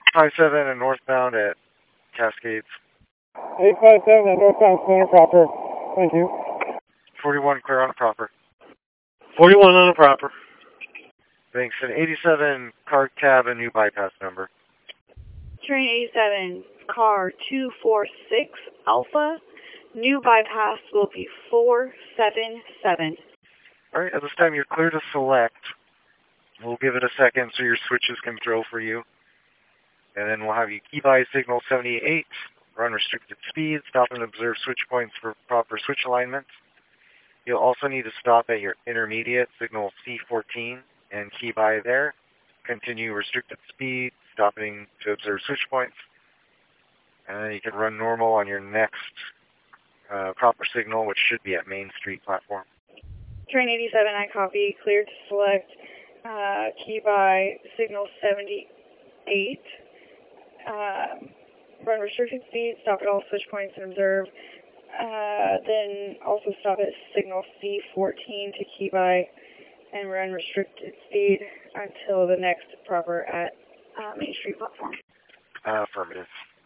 857 and northbound at Cascades. 857 and northbound clear proper. Thank you. 41 clear on a proper. 41 on a proper. Thanks. And 87 car cab and new bypass number. Train 87, car 246 Alpha. New bypass will be 477. All right, at this time you're clear to select. We'll give it a second so your switches can throw for you. And then we'll have you key by signal 78, run restricted speed, stop and observe switch points for proper switch alignment. You'll also need to stop at your intermediate signal C14 and key by there. Continue restricted speed, stopping to observe switch points. And then you can run normal on your next proper signal, which should be at Main Street platform. Train 87, I copy. Clear to select. Key by signal 78. Run restricted speed, stop at all switch points and observe. Then also stop at signal C14 to key by and run restricted speed until the next proper at Main Street platform. Affirmative.